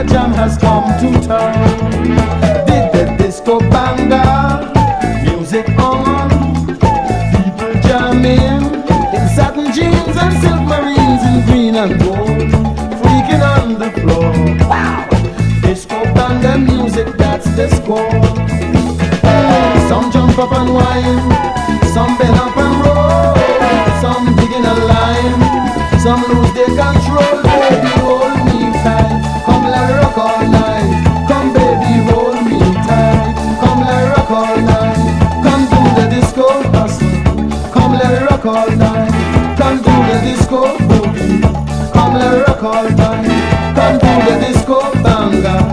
jam has come to town. Did the disco banger, music on, people jamming in satin jeans and silk marines in green and gold, freaking on the floor. Wow! Disco banger music, that's the score. Some jump up and whine, some bend up and roll, some digging a line, some lose their control. Baby, hold me tight, come let me rock all night. Come baby, hold me tight, come let me rock all night. Come do the disco hustle, come let me rock all night. Come do the disco boogie, come let me rock all night. Come do the disco banga,